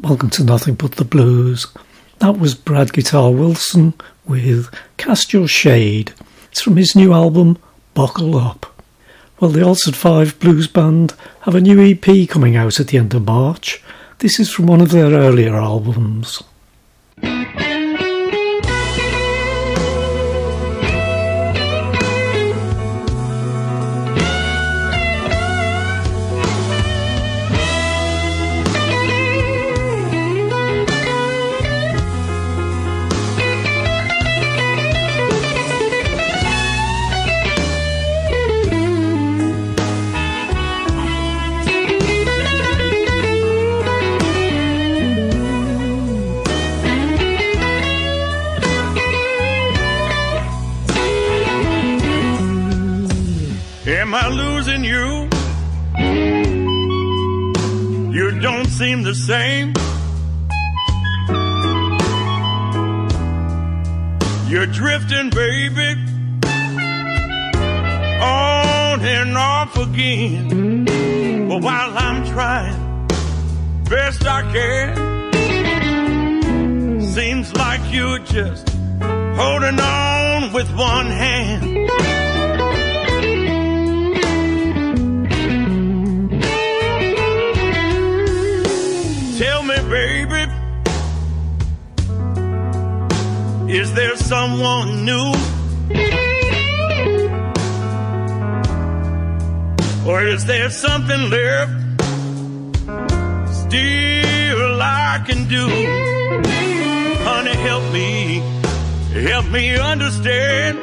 Welcome to Nothing But the Blues. That was Brad Guitar Wilson with Cast Your Shade. It's from his new album, Buckle Up. Well, the Altered Five Blues Band have a new EP coming out at the end of March. This is from one of their earlier albums. Am I losing you? You don't seem the same. You're drifting, baby, on and off again. But while I'm trying best I can, seems like you're just holding on with one hand. Tell me, baby, is there someone new? Or is there something left still I can do? Honey, help me understand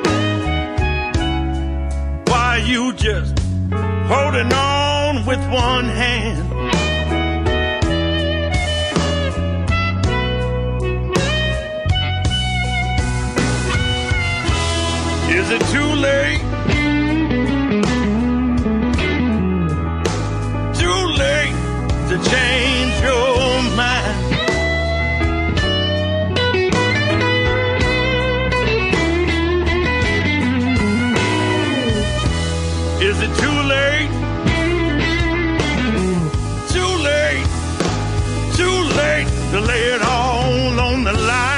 why you just holding on with one hand. Is it too late? Too late to change your mind? Is it too late? Too late, too late to lay it all on the line?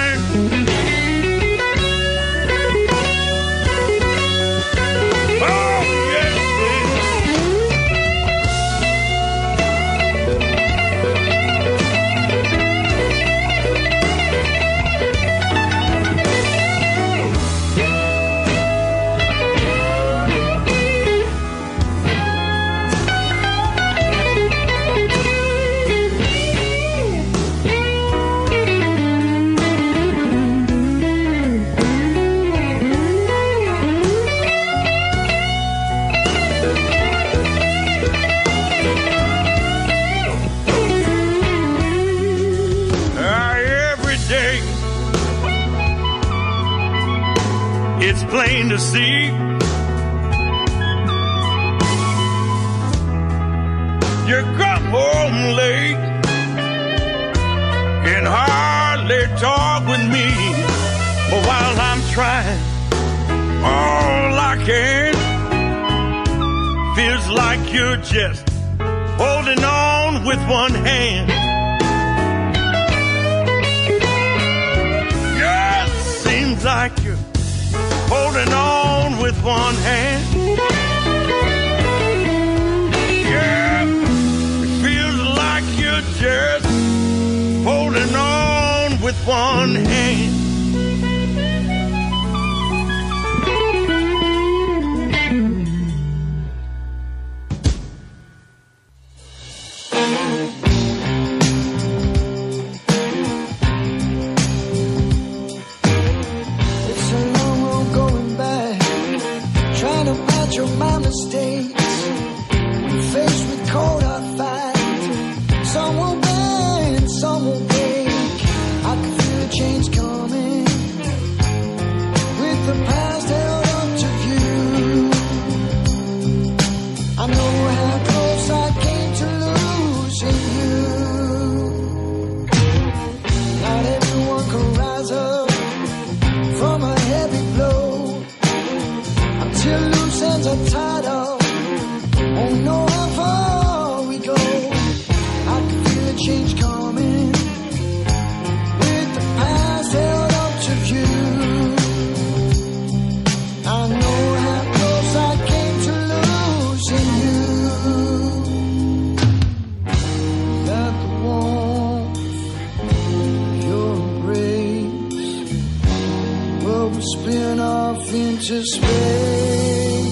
It's plain to see you come home late and hardly talk with me. But while I'm trying all I can, feels like you're just holding on with one hand. Yeah, it seems like you're holding on with one hand. Yeah, it feels like you're just holding on with one hand. My mistakes, faced with cold hard fight. Some will bend, some will break. I can feel a change coming. into space.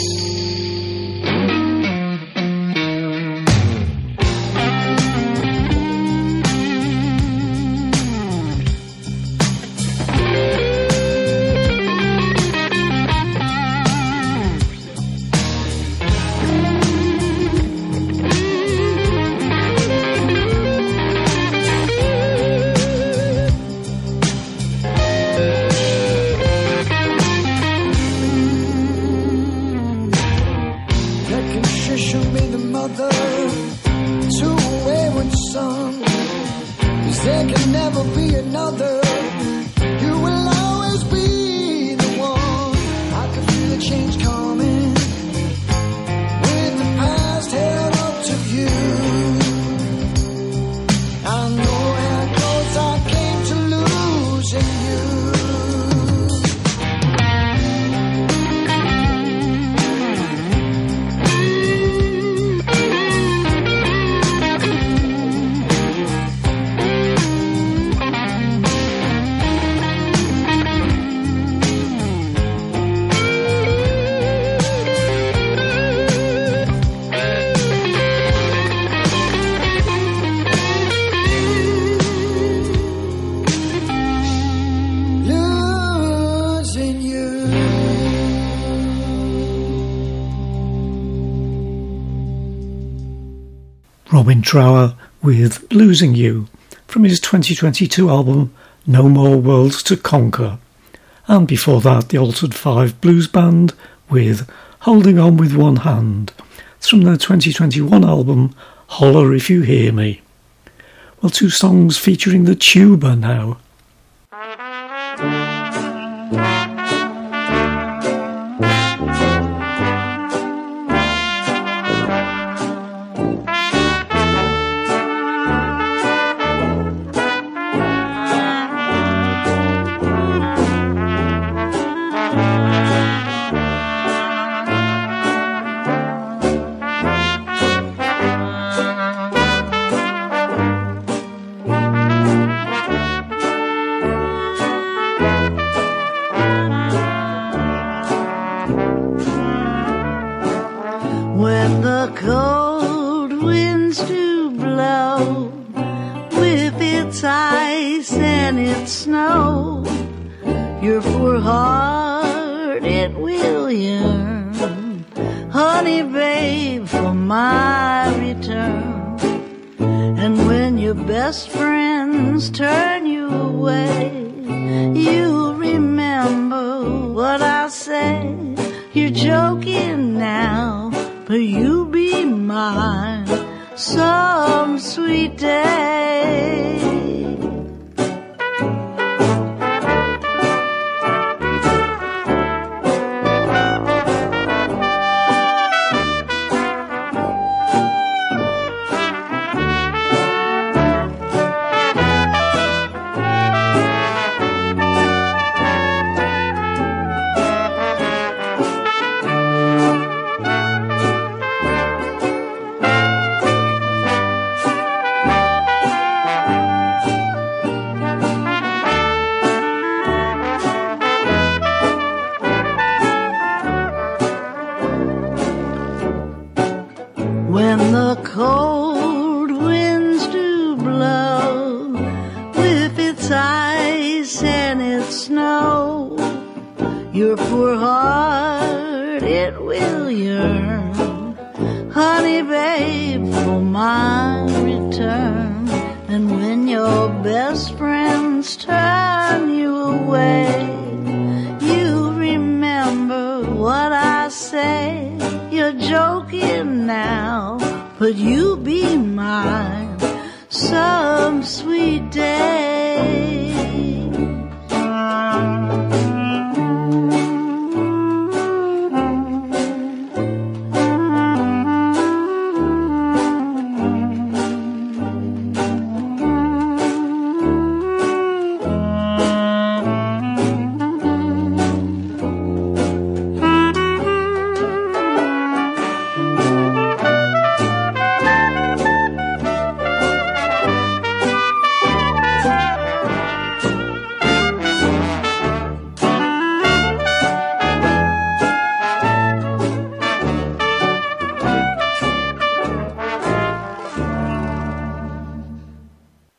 Robin Trower with Losing You from his 2022 album No More Worlds to Conquer, and before that the Altered Five Blues Band with Holding On With One Hand. It's from their 2021 album Holler If You Hear Me. Well, two songs featuring the tuba now.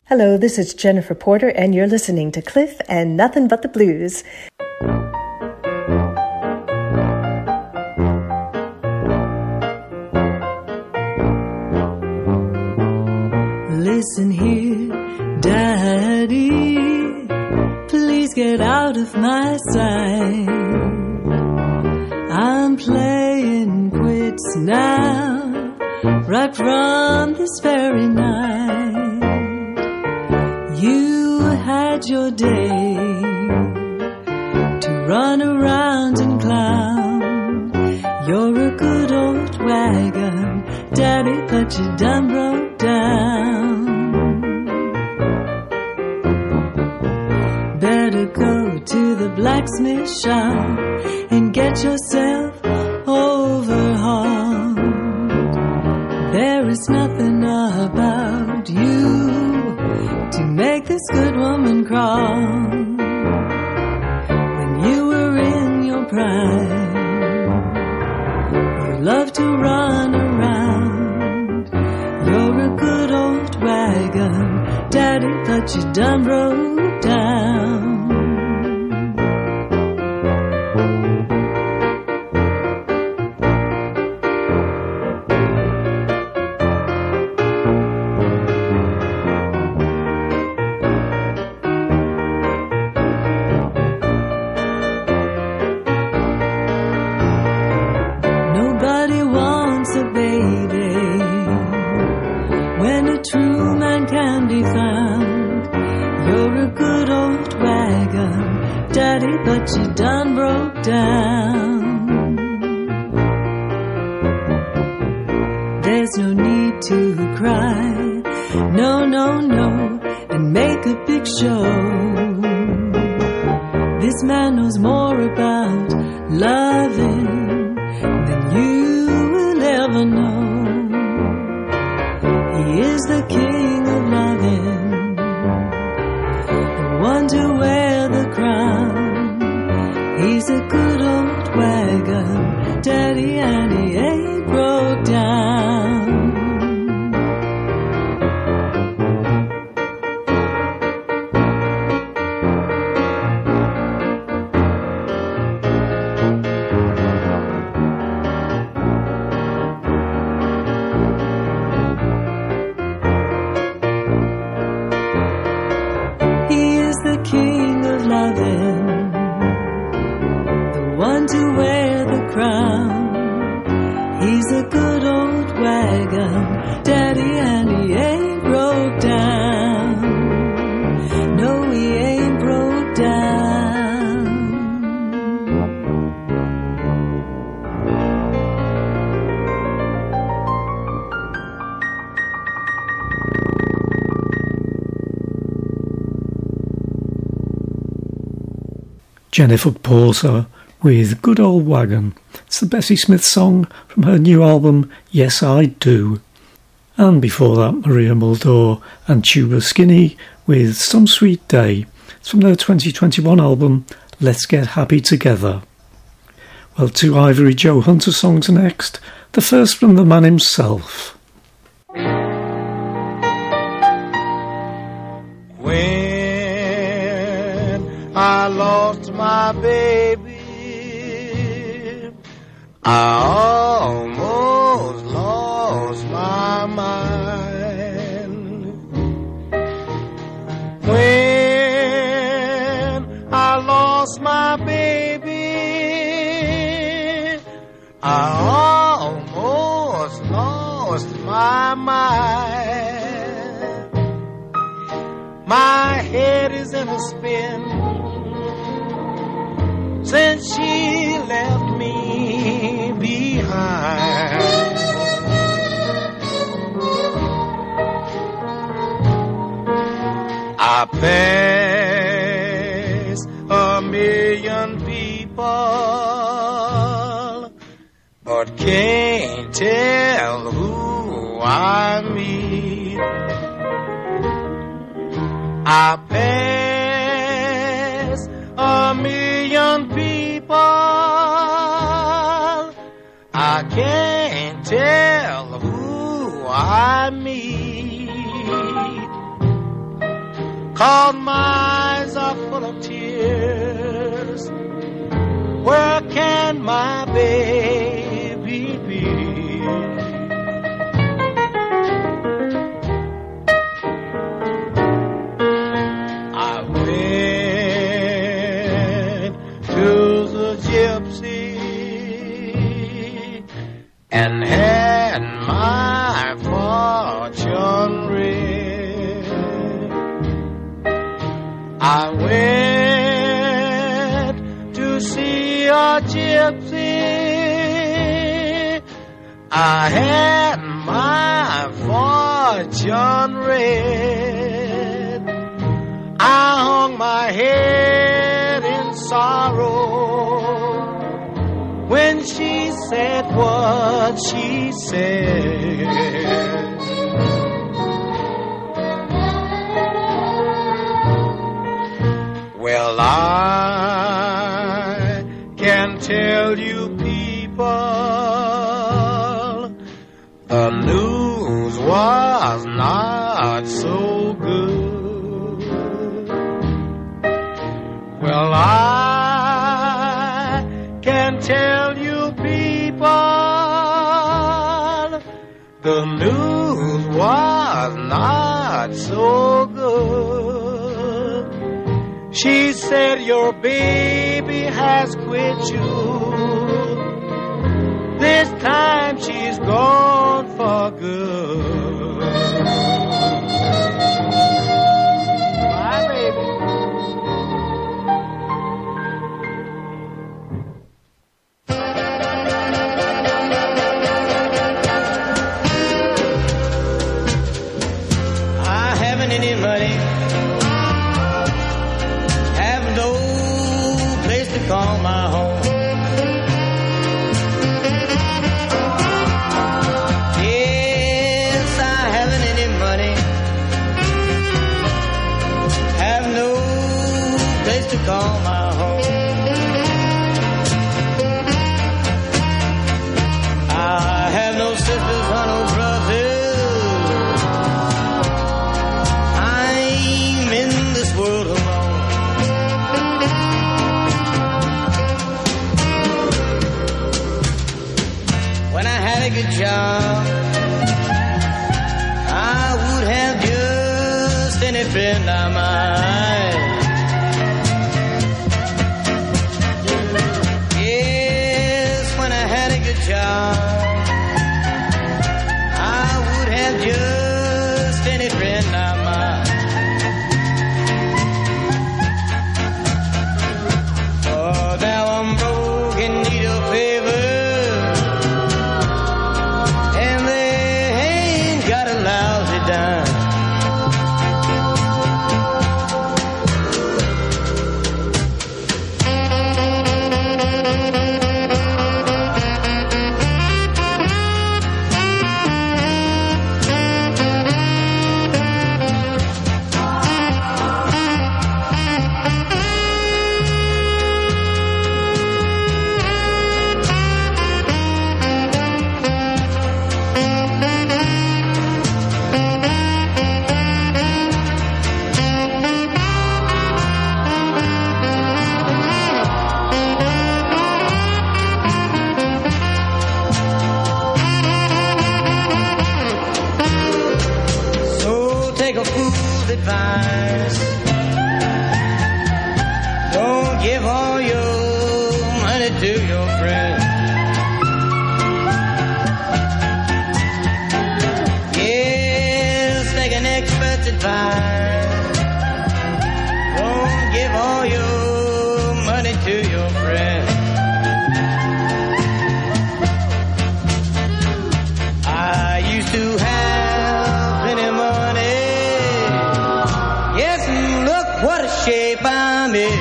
Hello, this is Jennifer Porter, and you're listening to Cliff and Nothing But the Blues. Listen here, Daddy, please get out of my sight. I'm playing quits now, right from this very night. You had your day to run around and clown. You're a good old wagon, Daddy, but you done broke down. Better go to the blacksmith shop and get yourself overhauled. There is nothing about you to make this good woman crawl. When you were in your prime, you loved to run around. You're a good old wagon, Daddy, but you done broke down. But you done broke down. There's no need to cry, no, no, no, and make a big show. This man knows more about loving than you will ever know. He is the king of loving, the one to wear the crown. He's a good old wagon, Daddy, and he ain't broke down. He is the king of loving, to wear the crown. He's a good old wagon, Daddy, and he ain't broke down. No, he ain't broke down. Jennifer Porter with Good Old Wagon. It's the Bessie Smith song from her new album Yes I Do. And before that, Maria Muldaur and Tuba Skinny with Some Sweet Day. It's from their 2021 album Let's Get Happy Together. Well, two Ivory Joe Hunter songs next. The first from the man himself. When I lost my baby, I almost lost my mind. When I lost my baby, I almost lost my mind. My head is in a spin since she left me behind. I pass a million people, but can't tell who I meet. I pass a million people, I can't tell who I meet. 'cause my eyes are full of tears. Where can my baby be? I went to the gypsy and had my fortune read. I went to see a gypsy. I had my fortune read. I hung my head in sorrow when she said what she said. Well, I can tell you people, the news was not so good. Well, I can tell you people, the news was not so good. She said your baby has quit you. This time she's gone for good. Bye, baby. I haven't any money, have no place to call my home. Yes, I haven't any money, have no place to call my home. I have no sisters or no brothers. I'm in this world alone. When I had a good job, I would have just any friend I might. Yes, when I had a good job, I would have just any friend I might. Oh, now I'm broke in need of favor, and they ain't got a lousy dime. So take a fool's advice. Don't give all your money to your friend. Yes, take an expert's advice. Don't give all your money to your friend. I used to have plenty money. Yes, and look what a shape I'm in.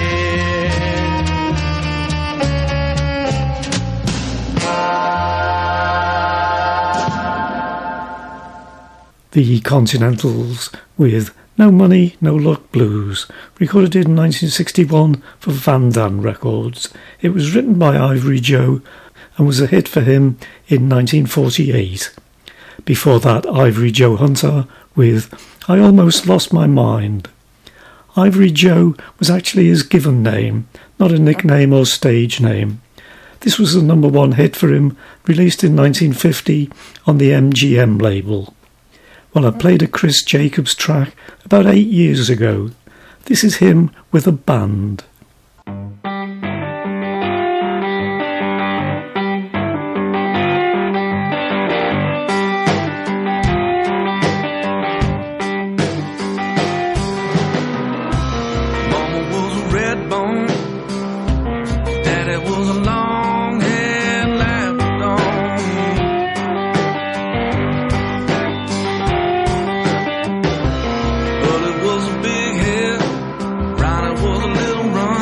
The Continentals with No Money, No Luck Blues, recorded in 1961 for Van Dan Records. It was written by Ivory Joe and was a hit for him in 1948. Before that, Ivory Joe Hunter with I Almost Lost My Mind. Ivory Joe was actually his given name, not a nickname or stage name. This was the number one hit for him, released in 1950 on the MGM label. Well, I played a Chris Jacobs track about 8 years ago. This is him with a band. But it was a big hit. Ronnie was a little run.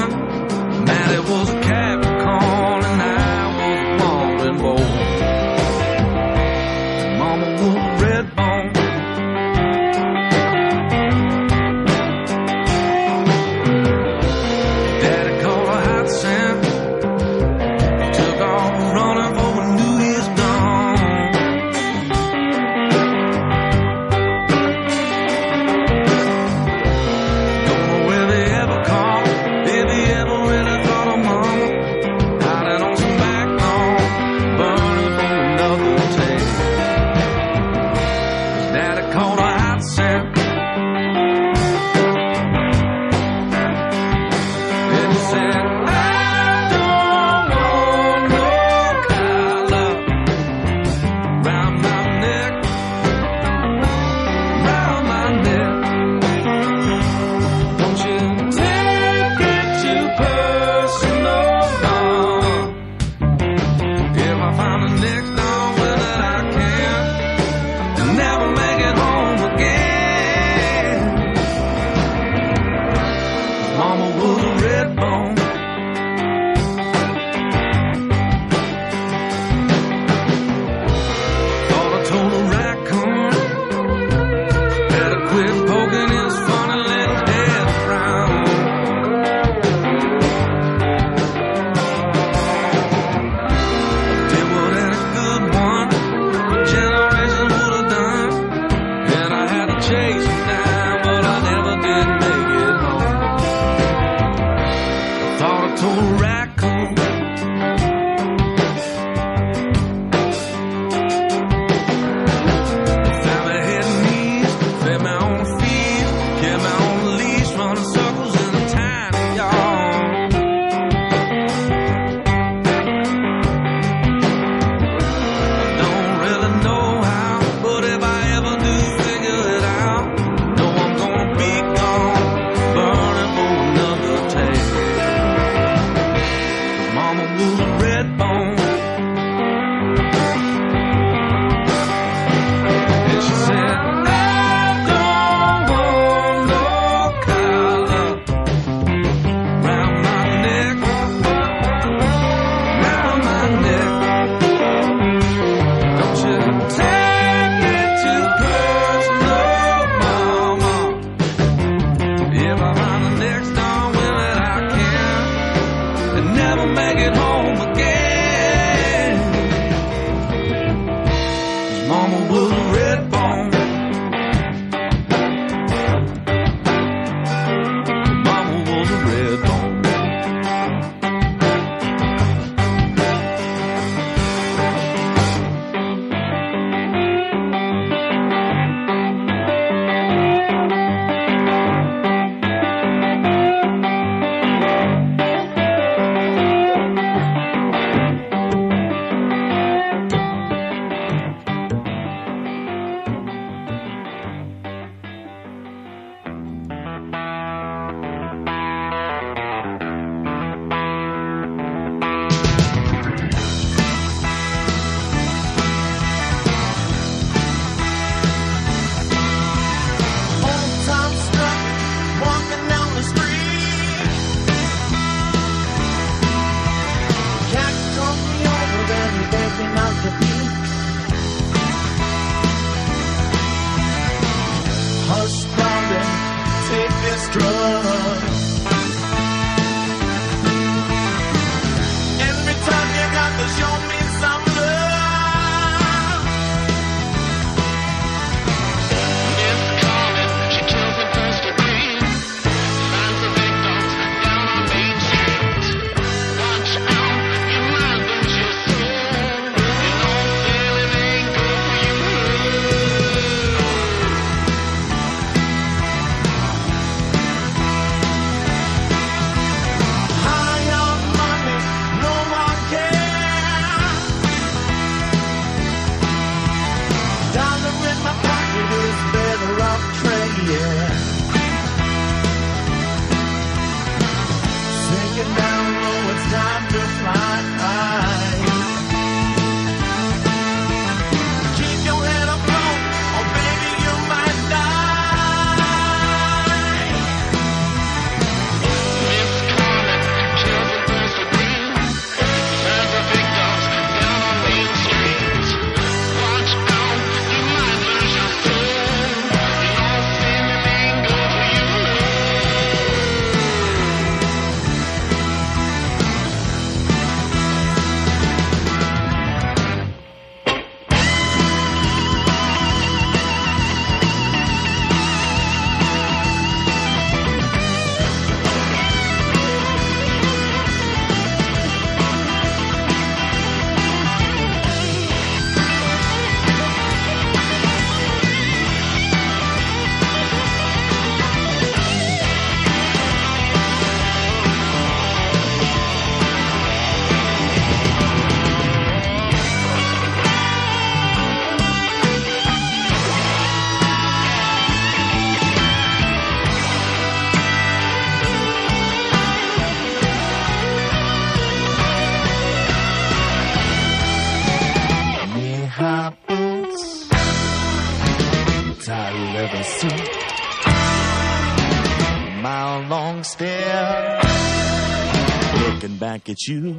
a long stare, looking back at you.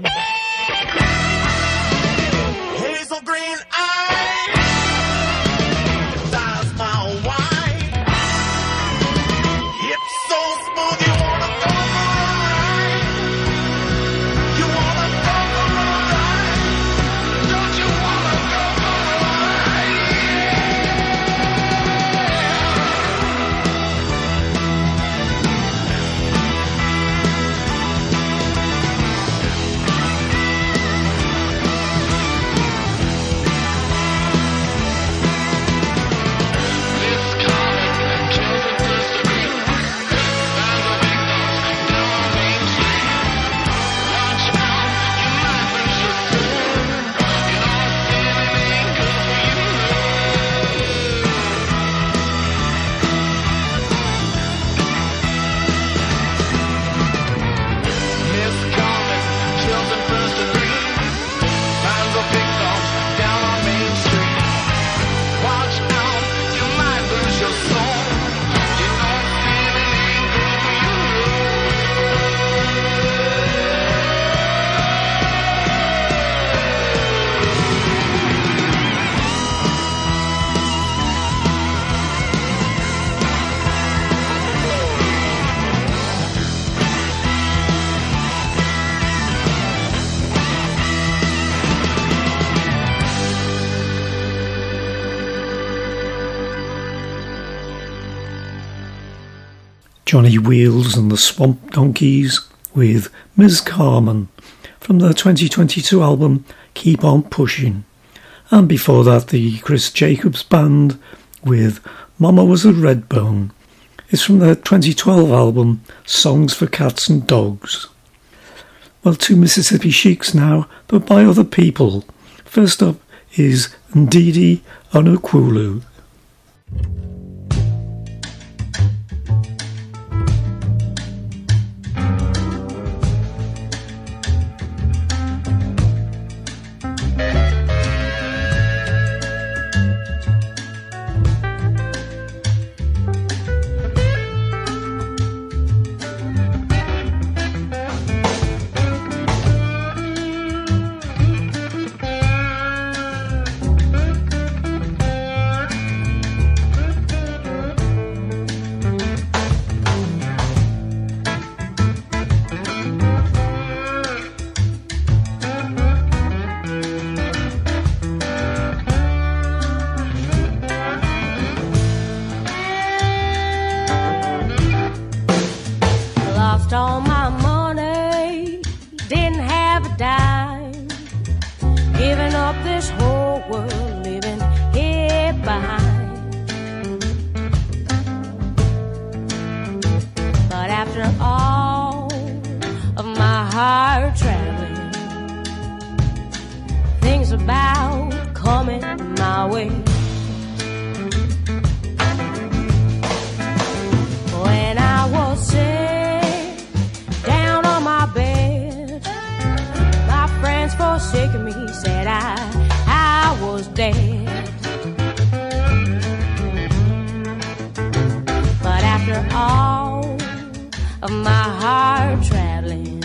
Hazel green eyes, eyes my wine. It's so smooth, you wanna go for a ride. You wanna go for a ride. Don't you wanna go for a ride? Johnny Wheels and the Swamp Donkeys with Ms. Carmen from their 2022 album Keep On Pushing. And before that, the Chris Jacobs Band with Mama Was a Redbone. It's from their 2012 album Songs for Cats and Dogs. Well, two Mississippi Sheiks now, but by other people. First up is Ndidi Onukwulu. All my money, didn't have a dime, giving up this whole world, living here behind. But after all of my hard traveling, things about coming my way. When I was sick my bed, my friends forsaken me, said I was dead. But after all of my hard traveling,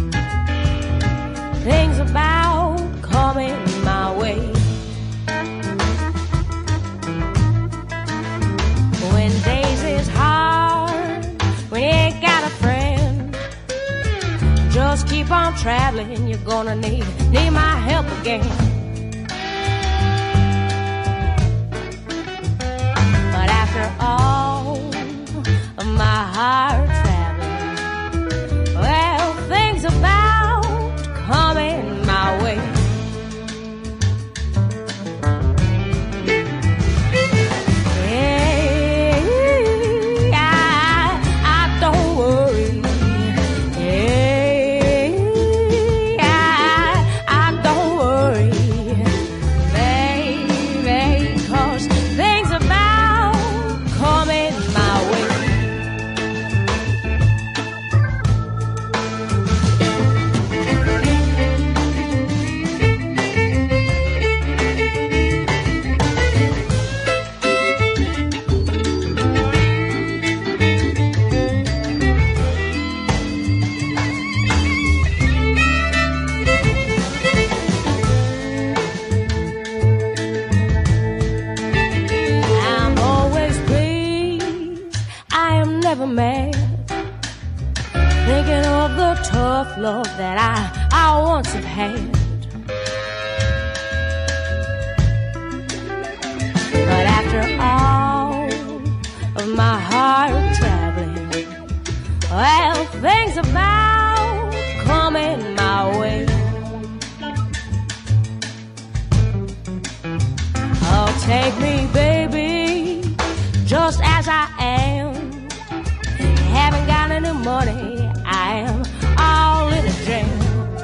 things about coming my way. When days is hard, when you ain't got a friend, just keep on traveling, you're gonna need my help again. But after all of my hard traveling, well, things about coming my way. Hey, I don't worry. thinking of the tough love that I once have had. But after all of my hard traveling, well, things about coming my way. Oh, take me, baby, just as I am. Haven't got any money, I am all in a jam.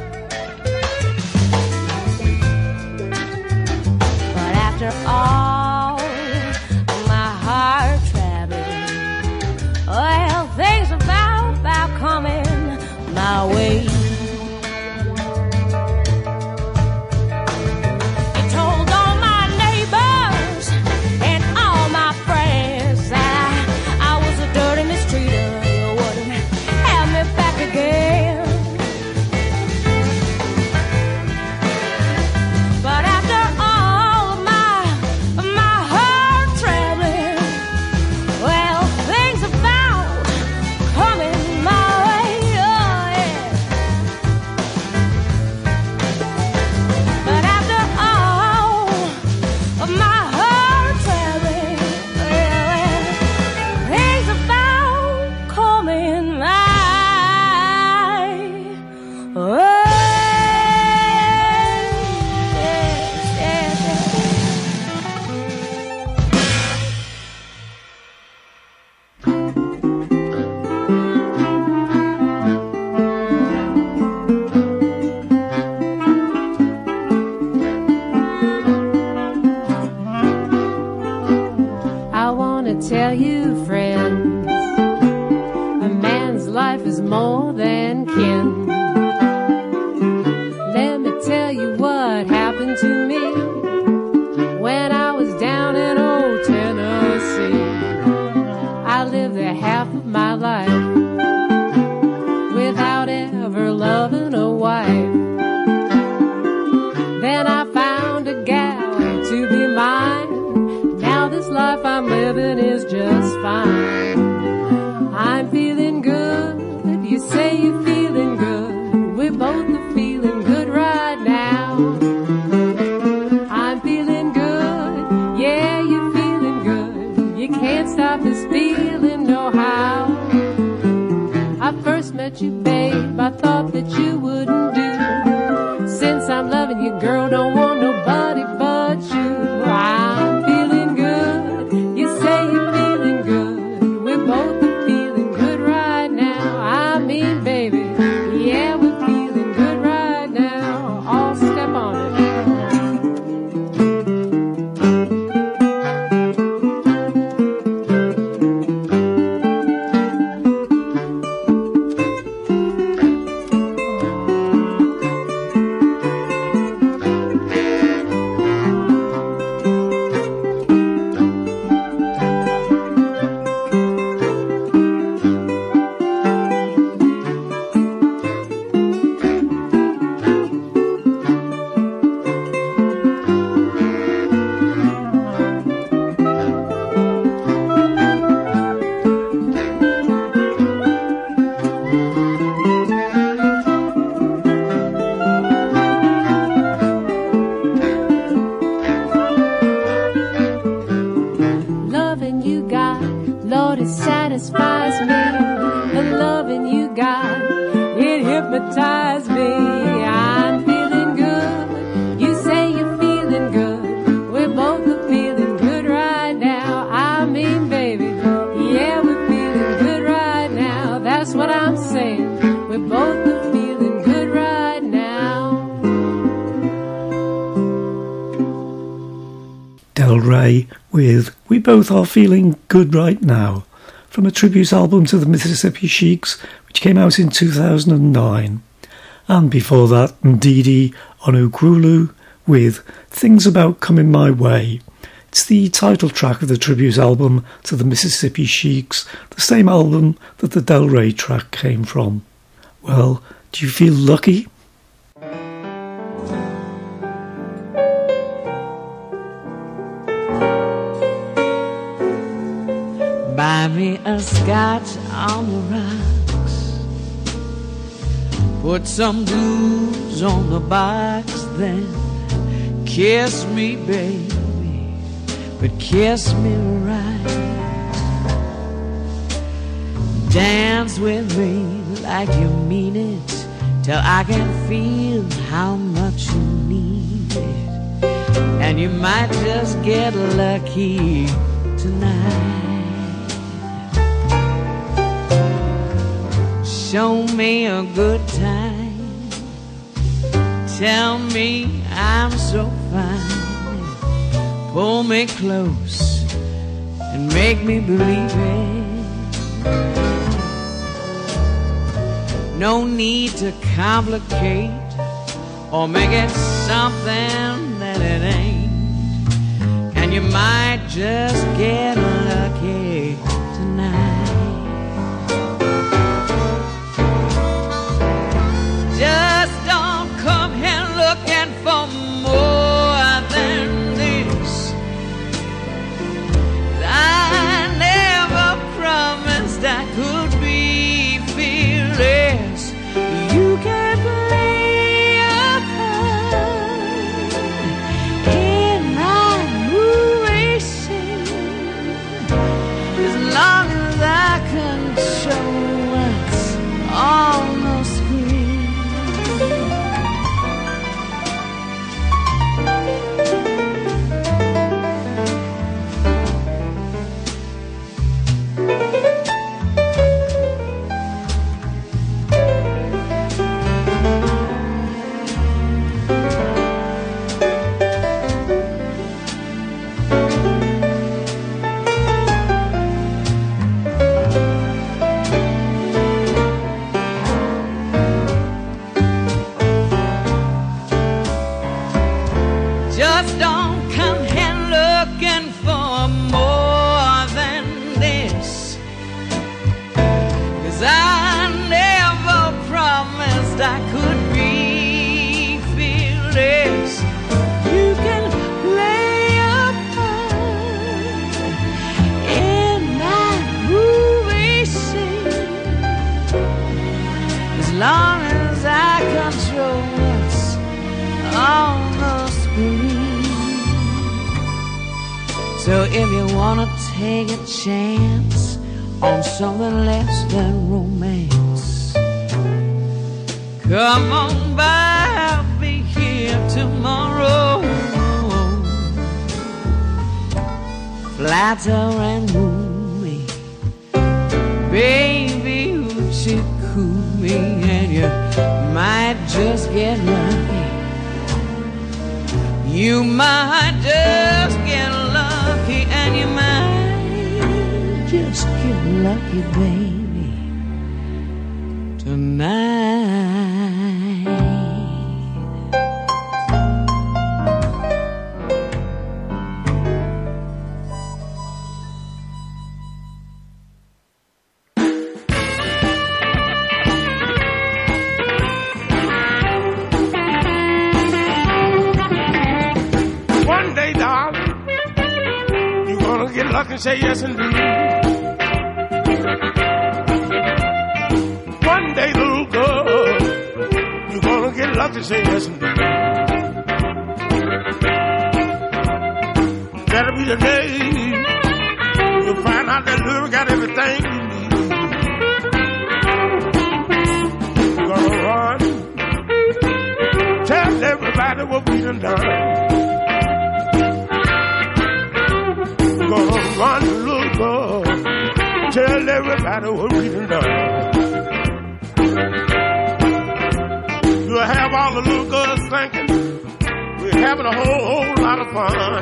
But after all my hard traveling, well, things about coming my way. Tell you, friends, a man's life is more than kin. Let me tell you what happened to me when I was down in old Tennessee. I lived there half of my life without ever loving a wife. Then I found a gal to be mine. This life I'm living is just fine. I'm feeling good. You say you're feeling good. We both are feeling good right now. I'm feeling good. Yeah, you're feeling good. You can't stop this feeling, no how. I first met you, babe, I thought that you wouldn't do. Since I'm loving you, girl, don't want nobody but you. I'm feeling good. You say you're feeling good. We're both feeling good right now. I mean, baby, yeah, we're feeling good right now. All step on it. Lord, it satisfies me. The loving you got, it hypnotized me. I'm feeling good. You say you're feeling good. We're both feeling good right now. I mean, baby, yeah, we're feeling good right now. That's what I'm saying. We're both feeling good right now. Del Rey with We Both Are Feeling Good Right Now, from a tribute album to the Mississippi Sheiks, which came out in 2009. And before that, Ndidi Onukwulu with Things About Coming My Way. It's the title track of the tribute album to the Mississippi Sheiks, the same album that the Del Rey track came from. Well, do you feel lucky? Buy me a scotch on the rocks Put some blues on the box, then kiss me, baby, but kiss me right. Dance with me like you mean it, till I can feel how much you need it. And you might just get lucky tonight. Show me a good time, tell me I'm so fine, pull me close and make me believe it. No need to complicate or make it something that it ain't. And you might just get lucky tonight. Just don't come here looking for more than this. I never promised I could be fearless. You can play a part in my movie scene, as long as I control what's on the screen. Just don't come here looking for more than this, 'cause I never promised I could be fearless. You can play a part in my movie scene, as long as I control what's on the screen. So if you wanna take a chance on something less than romance, come on by, I'll be here tomorrow. Flatter and move me, baby, would you cool me? And you might just get lucky. You might just get lucky, and you might just get lucky, baby, tonight. One day, darling, you're gonna get lucky and say yes indeed. One day, little girl, you're gonna get lucky and say yes indeed. That'll be the day you'll find out that little got everything you need. You're gonna run, tell everybody what we done done. Gonna run, little girl, tell everybody what we done done. You'll have all the little girls thinking we're having a whole lot of fun.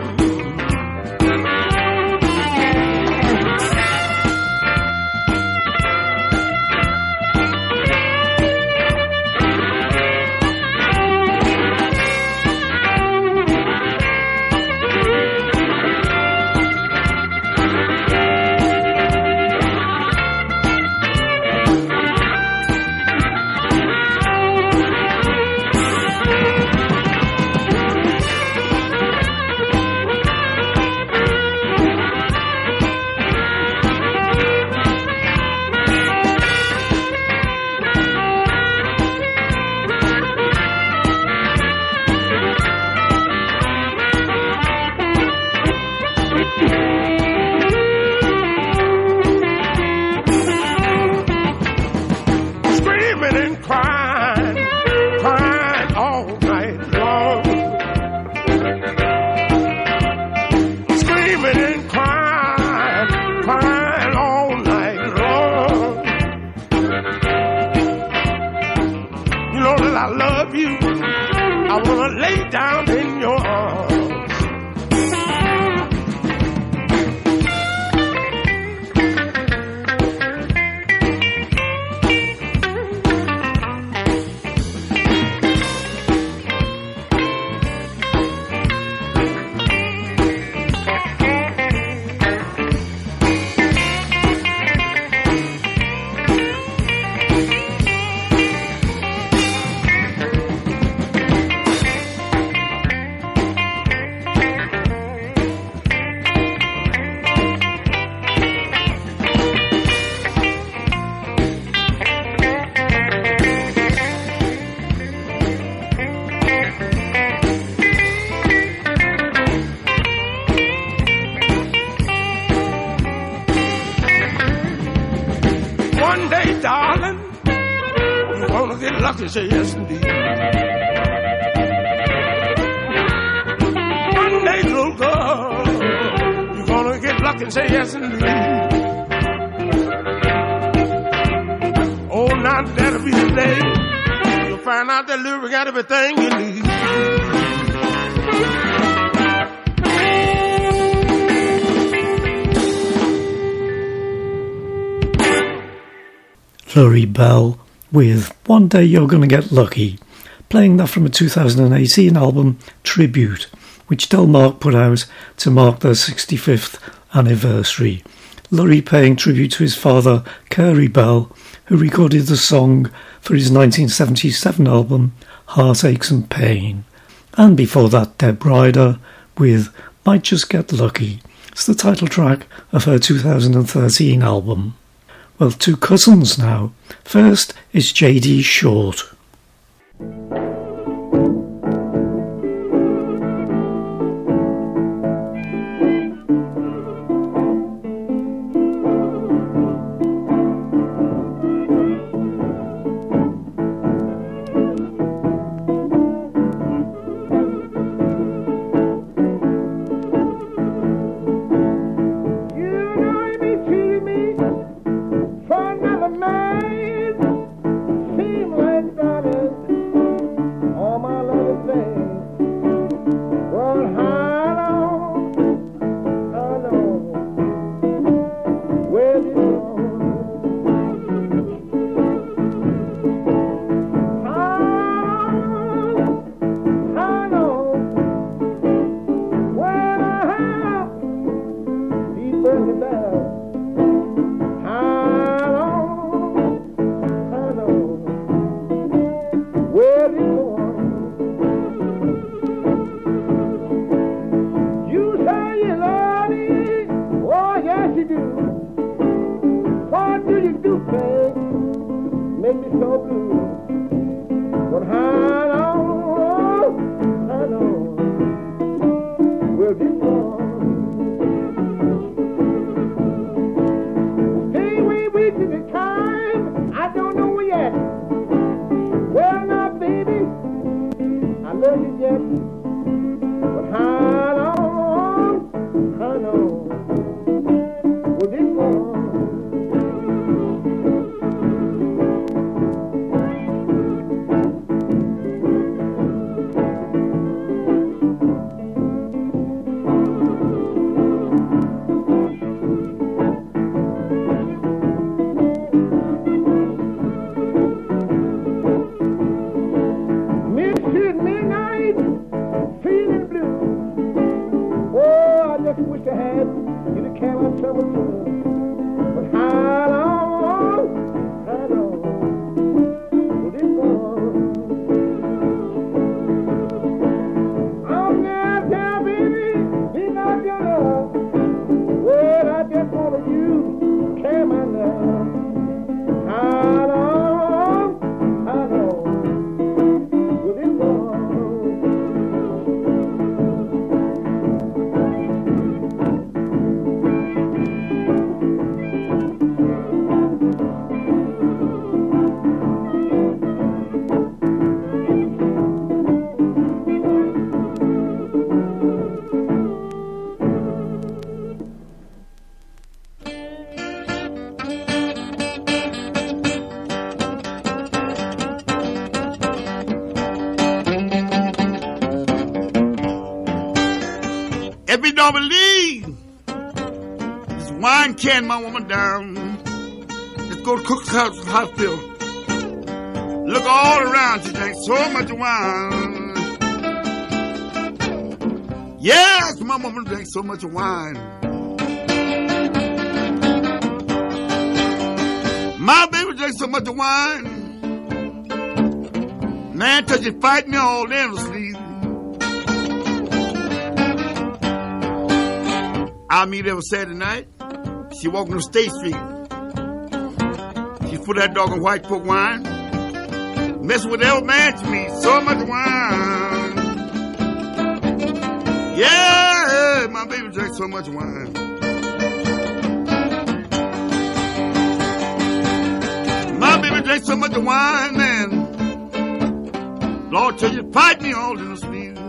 darling, you're gonna get lucky, say yes indeed. One day, little girl, you're gonna get lucky, say yes indeed. Oh, now that'll be the day you'll find out that lyric got everything you need. Flurry Bell with One Day You're Gonna Get Lucky, playing that from a 2018 album, Tribute, which Delmark put out to mark their 65th anniversary. Lurie paying tribute to his father, Curry Bell, who recorded the song for his 1977 album, Heartaches and Pain. And before that, Deb Ryder with Might Just Get Lucky. It's the title track of her 2013 album. Well, two cousins now. First is J.D. Short. If you don't believe this wine can my woman down, let's go to Cook's Hospital. Look all around, she drank so much wine. Yes, my woman drank so much wine. My baby drank so much wine. Man, till she fight me all in the sleep. I meet her Saturday night. She walking on State Street. She put that dog in white folk wine. Messing with that old man to me. So much wine. Yeah, my baby drank so much wine. drank so much wine, man. Lord, tell you, fight me all in the sleep.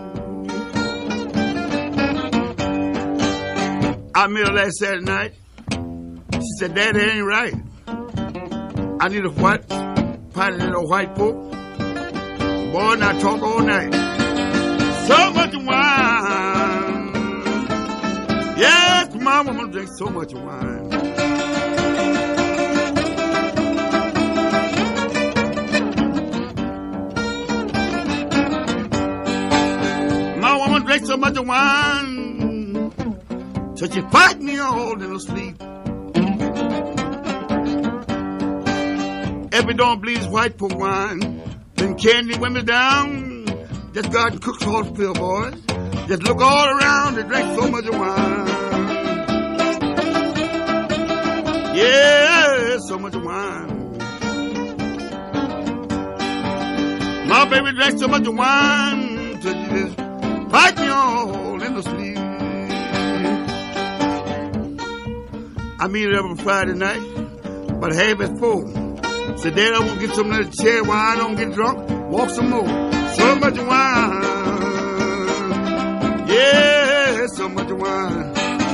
I met her last Saturday night. She said, Daddy, that ain't right. I need a white, pint of little white pork. Boy, and I talk all night. So much wine. Yes, my woman drinks so much wine. My woman drinks so much wine, so she fight me all in her sleep. Every dawn bleeds white for wine. Then candy women down. Just go out and cook horse pill, boys. Just look all around and drink so much wine. Yeah, so much wine. My baby drank so much wine till she just fight me all in the sleep. I meet her every Friday night, about 4:30. Said, Dad, I want to get some of that cherry wine. I don't get drunk. Walk some more. So much wine. Yeah, so much wine.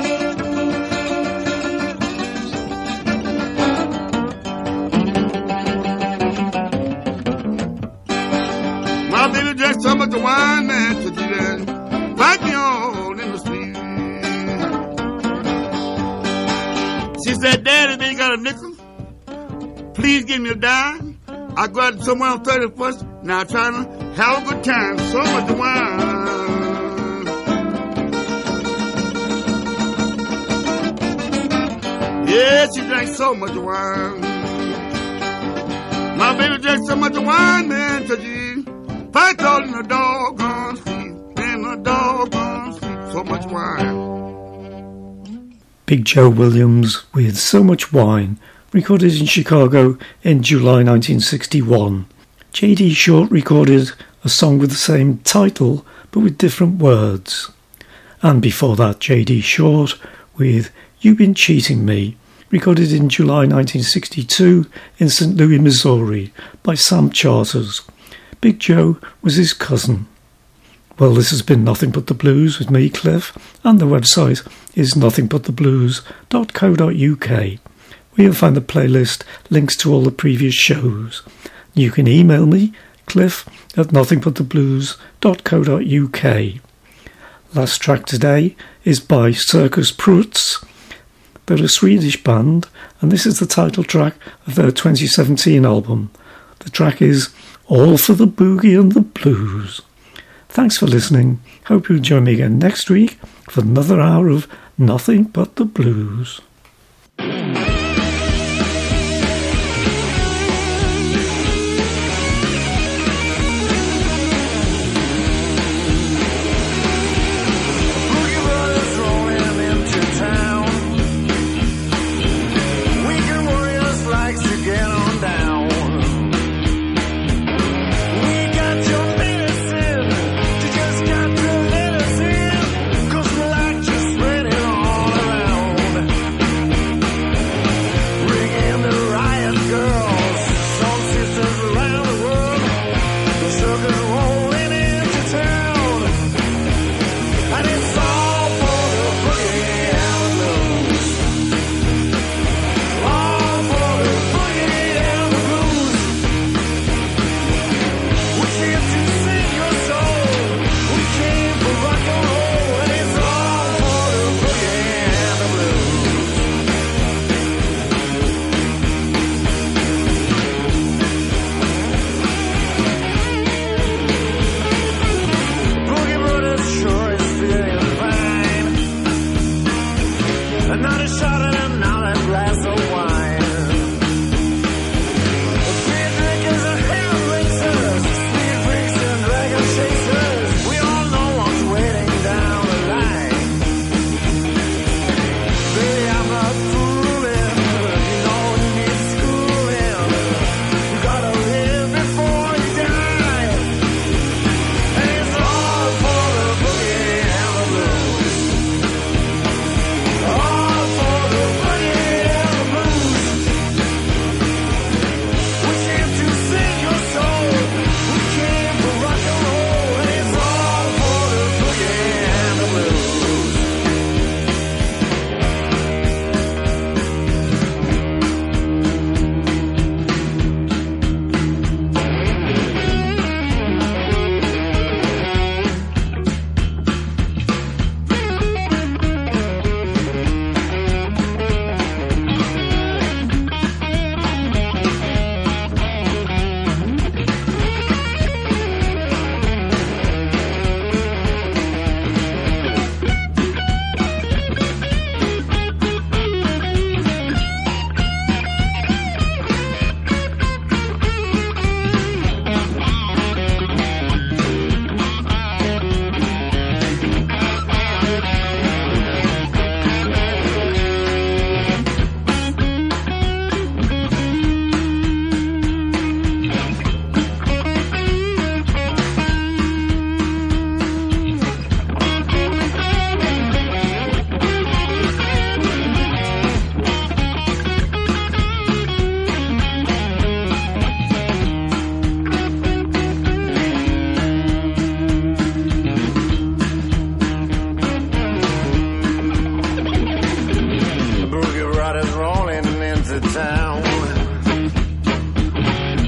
My baby drank so much wine, man, so she just fight me all in the sleep. She said, Daddy, they ain't got a nickel. Please give me a dime. I go out somewhere on 31st. Now I'm trying to have a good time. So much wine. Yeah, she drank so much wine. My baby drank so much wine, man, till she fight all in the doggone sleep. In the doggone sleep. So much wine. Big Joe Williams with So Much Wine, recorded in Chicago in July 1961. J.D. Short recorded a song with the same title but with different words. And before that, J.D. Short with You've Been Cheating Me, recorded in July 1962 in St. Louis, Missouri by Sam Charters. Big Joe was his cousin. Well, this has been Nothing But the Blues with me, Cliff, and the website is nothingbuttheblues.co.uk. where you'll find the playlist, links to all the previous shows. You can email me, cliff@nothingbuttheblues.co.uk. Last track today is by Circus Pruts. They're a Swedish band, and this is the title track of their 2017 album. The track is All for the Boogie and the Blues. Thanks for listening. Hope you'll join me again next week for another hour of Nothing But the Blues.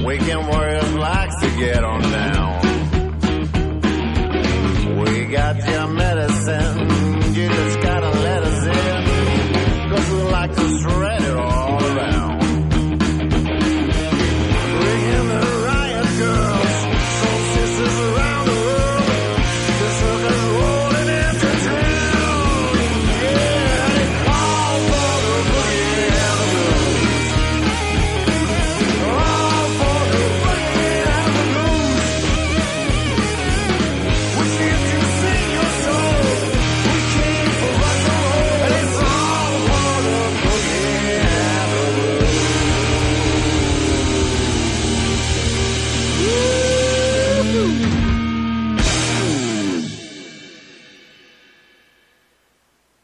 Weekend warriors likes to get on down. We got your medicine.